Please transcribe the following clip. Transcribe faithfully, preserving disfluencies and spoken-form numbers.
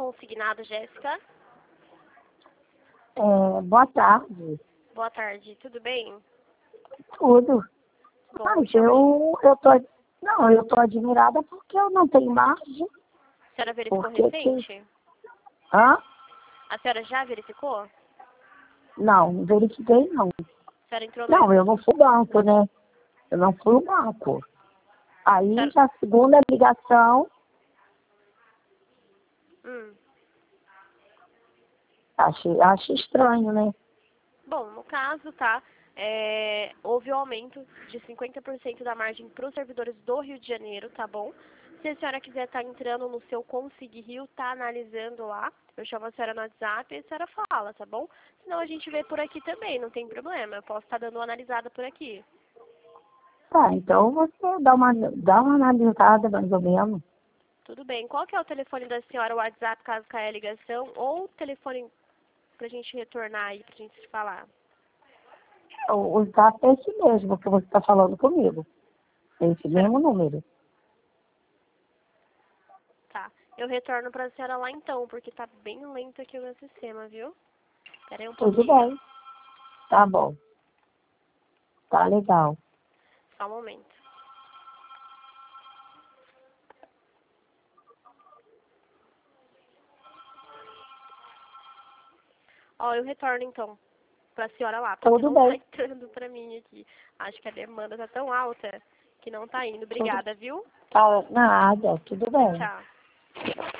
consignado, Jéssica. É, boa tarde. Boa tarde, tudo bem? Tudo. Bom, Mas chama- eu, eu tô, não, eu tô admirada porque eu não tenho margem. A senhora verificou Por que que- recente? Hã? A senhora já verificou? A Não, não verifiquei não. senhora entrou no... Não, eu não fui banco, né? Eu não fui o banco. Aí Certo. já a segunda ligação, Hum. achei, acho estranho, né? Bom, no caso, tá, é, houve um aumento de cinquenta por cento da margem para os servidores do Rio de Janeiro, tá bom? Se a senhora quiser estar entrando no seu Consig Rio, tá analisando lá, eu chamo a senhora no WhatsApp e a senhora fala, tá bom? Senão a gente vê por aqui também, não tem problema, eu posso estar dando uma analisada por aqui. Tá, então você dá uma, dá uma analisada mais ou menos. Tudo bem. Qual que é o telefone da senhora, o WhatsApp, caso caia a ligação, ou o telefone pra gente retornar aí, pra gente se falar? O, o zap é esse mesmo que você está falando comigo. É esse Senhora- mesmo número. Tá. Eu retorno pra senhora lá então, porque tá bem lento aqui o meu sistema, viu? Pera aí um Tudo pouquinho. bem. Tá bom. Tá legal. Só um momento. Ó, eu retorno então pra senhora lá, porque Tudo não tá bem. entrando pra mim aqui. Acho que a demanda tá tão alta que não tá indo. Obrigada, viu? Tá, nada. Tudo bem. Tchau.